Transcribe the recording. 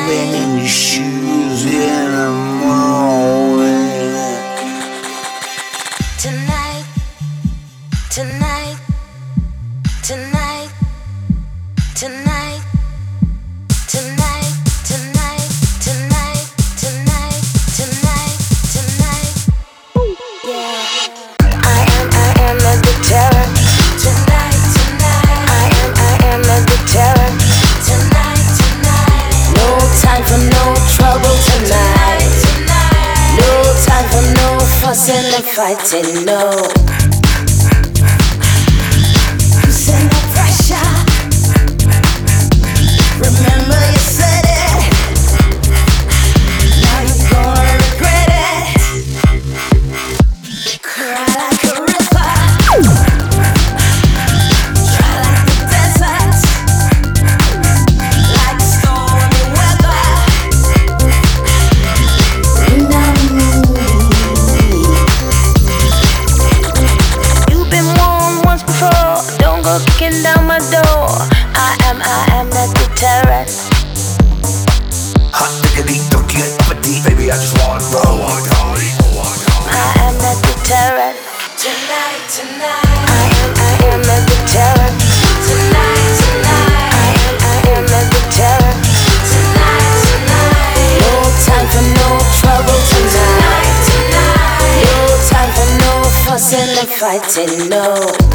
Driving in your shoes in the morning. Tonight, tonight, tonight, tonight, tonight, tonight, tonight, tonight, tonight, tonight. Yeah. I am the terror. Tonight, tonight. I am the terror. Tonight, tonight. No time for no trouble tonight. No time for no fussing and fighting, no. Send no pressure. Remember you said it. Now you're gonna regret it. Cry like a river. Dry like the desert. Like stormy weather. You've been warned once before. Don't go kicking down my door. I am the deterrent. Hot diggity, don't get uppity. Baby, I just wanna roll. I am the deterrent. Tonight, tonight. I am the deterrent. Tonight, tonight. I am the deterrent. Tonight, tonight. No time for no trouble tonight. No time for no fussing and fighting, no.